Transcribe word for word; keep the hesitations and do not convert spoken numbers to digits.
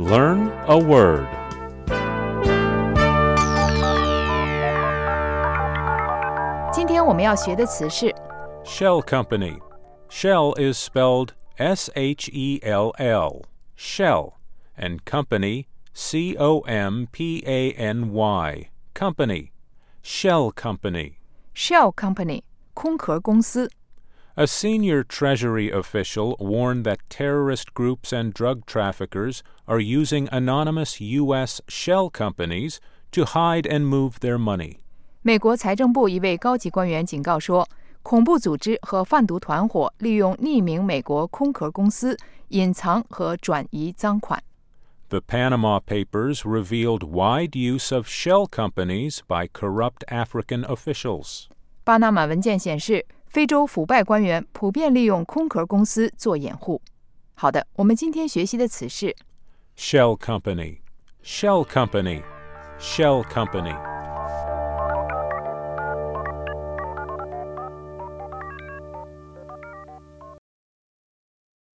Learn a word. 今天我们要学的词是 Shell company. Shell is spelled S H E L L, Shell, and company, C O M P A N Y, company, Shell company. Shell Company 空壳公司。 A senior Treasury official warned that terrorist groups and drug traffickers are using anonymous U S shell companies to hide and move their money. 美国财政部一位高级官员警告说，恐怖组织和贩毒团伙利用匿名美国空壳公司隐藏和转移赃款。 The Panama Papers revealed wide use of shell companies by corrupt African officials. 巴拿马文件显示，非洲腐败官员普遍利用空壳公司做掩护。好的，我们今天学习的词是 Shell company, shell company, shell company.